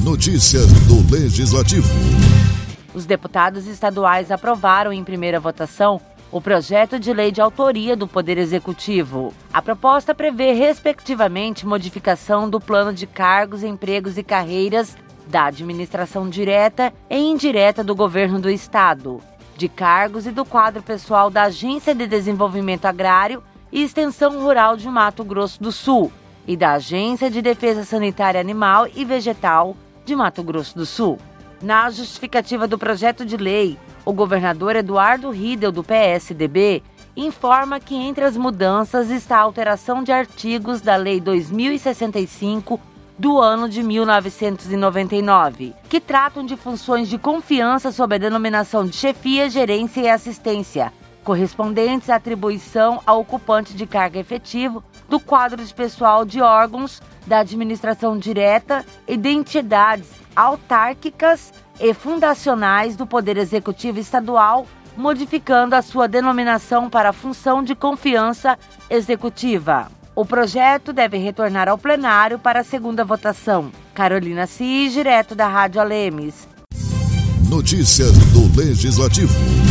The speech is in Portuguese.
Notícias do Legislativo. Os deputados estaduais aprovaram em primeira votação o projeto de lei de autoria do Poder Executivo. A proposta prevê, respectivamente, modificação do plano de cargos, empregos e carreiras da administração direta e indireta do governo do Estado, de cargos e do quadro pessoal da Agência de Desenvolvimento Agrário e Extensão Rural de Mato Grosso do Sul e da Agência de Defesa Sanitária Animal e Vegetal de Mato Grosso do Sul. Na justificativa do projeto de lei, o governador Eduardo Riedel, do PSDB, informa que entre as mudanças está a alteração de artigos da Lei 2065 do ano de 1999, que tratam de funções de confiança sob a denominação de chefia, gerência e assistência, correspondentes à atribuição ao ocupante de cargo efetivo do quadro de pessoal de órgãos da administração direta e de entidades autárquicas e fundacionais do Poder Executivo Estadual, modificando a sua denominação para a função de confiança executiva. O projeto deve retornar ao plenário para a segunda votação. Carolina Cis, direto da Rádio Alemes. Notícias do Legislativo.